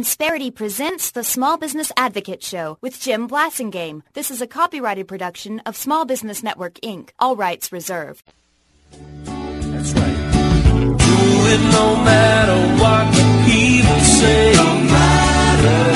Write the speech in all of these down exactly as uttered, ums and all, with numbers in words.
Insperity presents the Small Business Advocate Show with Jim Blasingame. This is a copyrighted production of Small Business Network, Incorporated. All rights reserved. That's right. Do it no matter what the people say. No matter.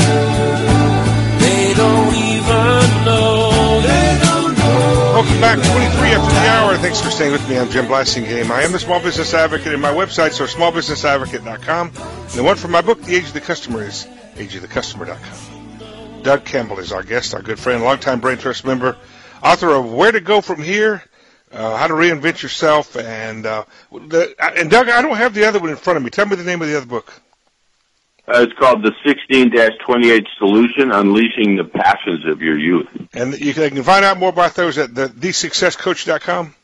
They don't even know. They don't know. Welcome back, twenty-three after the hour. Thanks for staying with me. I'm Jim Blasingame. I am the Small Business Advocate, and my websites are small business advocate dot com. And the one for my book, The Age of the Customer, is age of the customer dot com. Doug Campbell is our guest, our good friend, longtime Brain Trust member, author of Where to Go From Here, uh, How to Reinvent Yourself, and uh, the, and Doug, I don't have the other one in front of me. Tell me the name of the other book. Uh, it's called The sixteen twenty-eight Solution, Unleashing the Passions of Your Youth. And you can, you can find out more about those at the, the success coach dot com.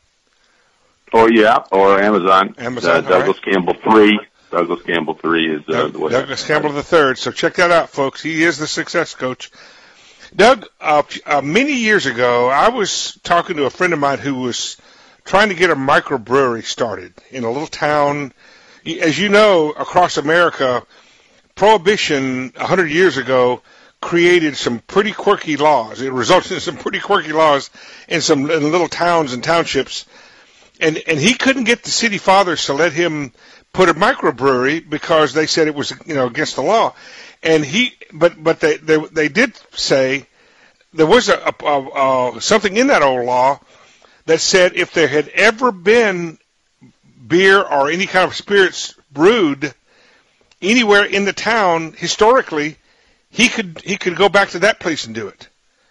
Or, yeah, or Amazon. Amazon, uh, Douglas right. Campbell three. Douglas Campbell three is uh, Doug, the way. Douglas Campbell the third. So check that out, folks. He is the success coach. Doug, uh, uh, many years ago, I was talking to a friend of mine who was trying to get a microbrewery started in a little town. As you know, across America, Prohibition one hundred years ago created some pretty quirky laws. It resulted in some pretty quirky laws in some in little towns and townships. And and he couldn't get the city fathers to let him put a microbrewery because they said it was, you know, against the law. And he, but but they they, they did say there was a, a, a, a something in that old law that said if there had ever been beer or any kind of spirits brewed anywhere in the town historically, he could he could go back to that place and do it.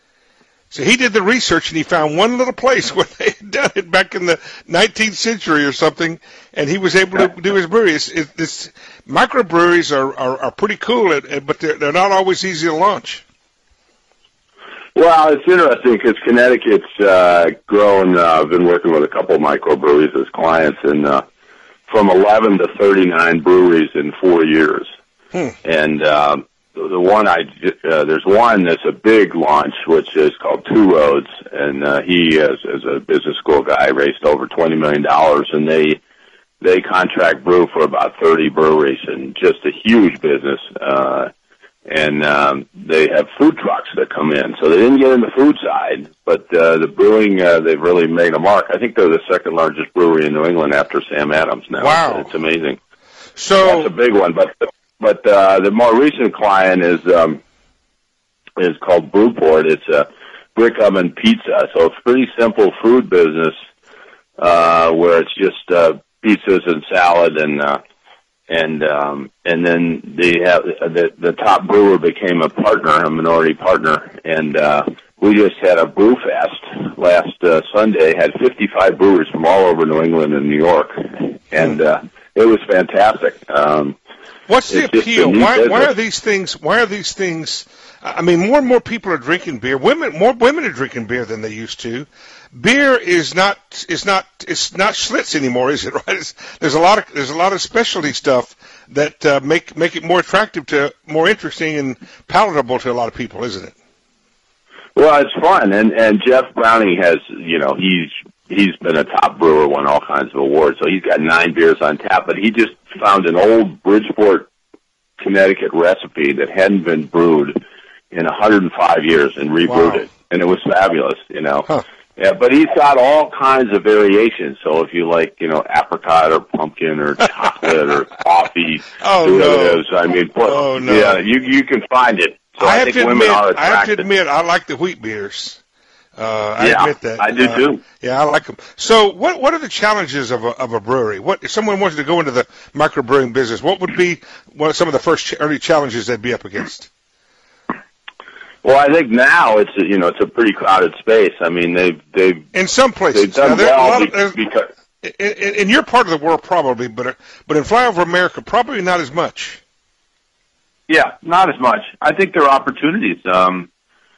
So he did the research and he found one little place where they had done it back in the nineteenth century or something, and he was able to do his brewery. It's, it's, microbreweries are, are, are pretty cool, but they're, they're not always easy to launch. Well, it's interesting because Connecticut's uh, grown. Uh, I've been working with a couple of microbreweries as clients, and uh, from eleven to thirty-nine breweries in four years. Hmm. And um, the one I uh, there's one that's a big launch, which is called Two Roads, and uh, he, as, as a business school guy, raised over twenty million dollars, and they they contract brew for about thirty breweries, and just a huge business. Uh, and um, they have food trucks that come in, so they didn't get in the food side, but uh, the brewing uh, they've really made a mark. I think they're the second largest brewery in New England after Sam Adams now. Wow, it's amazing. So that's a big one, but. But uh, the more recent client is um, is called Brewport. It's a brick oven pizza, so it's pretty simple food business uh, where it's just uh, pizzas and salad, and uh, and um, and then they have the, the top brewer became a partner, a minority partner, and uh, we just had a brew fest last uh, Sunday. Had fifty-five brewers from all over New England and New York, and uh, it was fantastic. Um, What's the appeal? Why, why are these things? Why are these things? I mean, more and more people are drinking beer. Women, more women are drinking beer than they used to. Beer is not is not it's not Schlitz anymore, is it? Right? It's, there's a lot of there's a lot of specialty stuff that uh, make make it more attractive to, more interesting and palatable to a lot of people, isn't it? Well, it's fun, and and Jeff Browning has, you know, he's he's been a top brewer, won all kinds of awards, so he's got nine beers on tap. But he just found an old Bridgeport, Connecticut recipe that hadn't been brewed in one hundred five years and rebrewed wow. it, and it was fabulous, you know. Huh. Yeah, but he's got all kinds of variations. So if you like, you know, apricot or pumpkin or chocolate or coffee oh, derivatives, no. I mean, put, oh, no. yeah, you you can find it. So I, I, have think to women admit, are I have to attracted. admit, I like the wheat beers. Uh, I yeah, admit that. I do uh, too. Yeah, I like them. So, what what are the challenges of a of a brewery? What if someone wants to go into the microbrewing business? What would be one of some of the first ch- early challenges they'd be up against? Well, I think now it's a, you know it's a pretty crowded space. I mean, they've they've in some places they've done now, well a lot of, because in, in your part of the world probably, but but in Flyover America probably not as much. Yeah, not as much. I think there are opportunities. Um,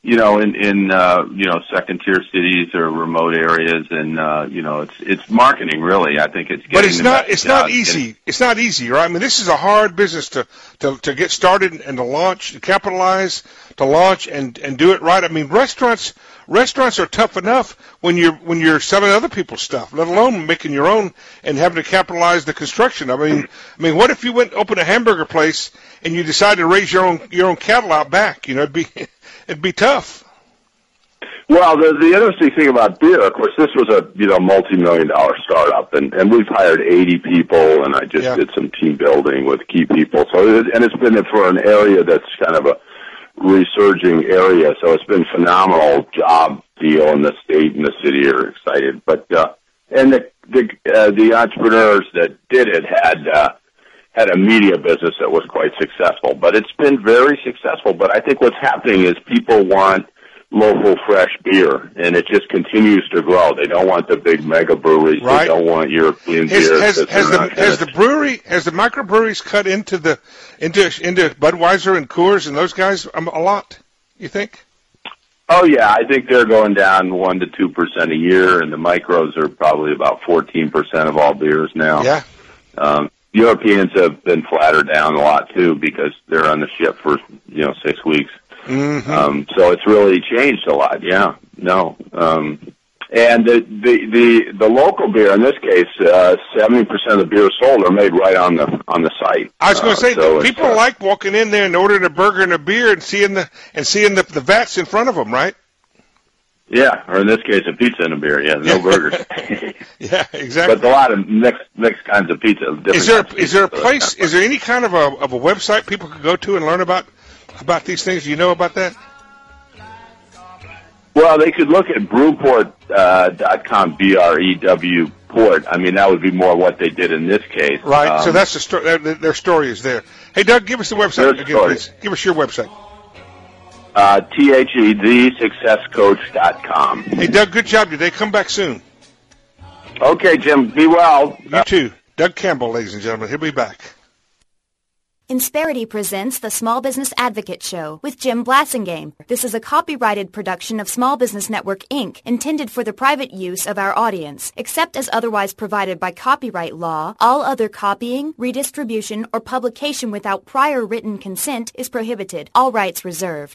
you know, in, in, uh, you know, second tier cities or remote areas. And, uh, you know, it's, it's marketing really. I think it's getting But it's the not, message it's not out. easy. And, It's not easy, right? I mean, this is a hard business to, to, to get started and to launch, to capitalize, to launch and, and do it right. I mean, restaurants, restaurants are tough enough when you're, when you're selling other people's stuff, let alone making your own and having to capitalize the construction. I mean, I mean, what if you went and opened a hamburger place and you decided to raise your own, your own cattle out back? You know, it'd be, it'd be tough. Well, the, the interesting thing about beer, of course, this was a you know multi-million dollar startup, and, and we've hired eighty people, and I just Yeah. did some team building with key people. So, it, and it's been for an area that's kind of a resurging area, so it's been phenomenal job deal, and the state and the city are excited. But uh, and the the uh, the entrepreneurs that did it had uh, had a media business that was quite successful, but it's been very successful. But I think what's happening is people want local fresh beer, and it just continues to grow. They don't want the big mega breweries. Right. They don't want European Has, beer. has, that has they're the not has gonna- the brewery has the microbreweries cut into the into into Budweiser and Coors and those guys um, a lot? You think? Oh yeah, I think they're going down one to two percent a year, and the micros are probably about fourteen percent of all beers now. Yeah. Um, Europeans have been flattered down a lot too because they're on the ship for you know six weeks. Mm-hmm. Um, so it's really changed a lot. Yeah, no. Um, and the, the the the local beer in this case, uh, seventy percent of the beer sold are made right on the on the site. I was going Uh, to say so it's, people uh, like walking in there and ordering a burger and a beer and seeing the and seeing the the vats in front of them, right? Yeah, or in this case, a pizza and a beer. Yeah, no burgers. Yeah, exactly. But a lot of mixed mixed kinds of pizza. Different Is there kinds of is there a pizza, so place? that's Is there any kind of a of a website people could go to and learn about about these things? Do you know about that? Well, they could look at brewport dot com, uh, B R E W port. I mean, that would be more what they did in this case. Right. so Um, that's the story. Their, their story is there. Hey, Doug, give us the website Their again, story. please. Give us your website. uh, T H E, the success coach dot com. Hey, Doug, good job today. Come back soon. Okay, Jim, be well. You too. Doug Campbell, ladies and gentlemen. He'll be back. Insperity presents the Small Business Advocate Show with Jim Blasingame. This is a copyrighted production of Small Business Network, Incorporated, intended for the private use of our audience. Except as otherwise provided by copyright law, all other copying, redistribution, or publication without prior written consent is prohibited. All rights reserved.